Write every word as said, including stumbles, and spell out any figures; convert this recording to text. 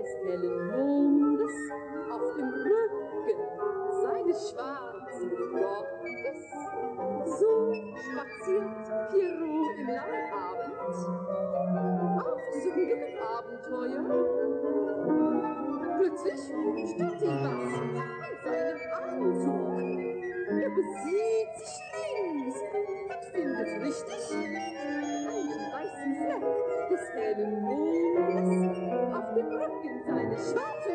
hellen Mondes auf dem Rücken seines schwarzen Rockes. So spaziert Pierrot im langen Abend auf diesem Glückabenteuer. Plötzlich stört ihn was an seinem Anzug. Er besieht sich links und findet richtig einen weißen Fleck des hellen Mondes auf dem Rücken seines schwarzen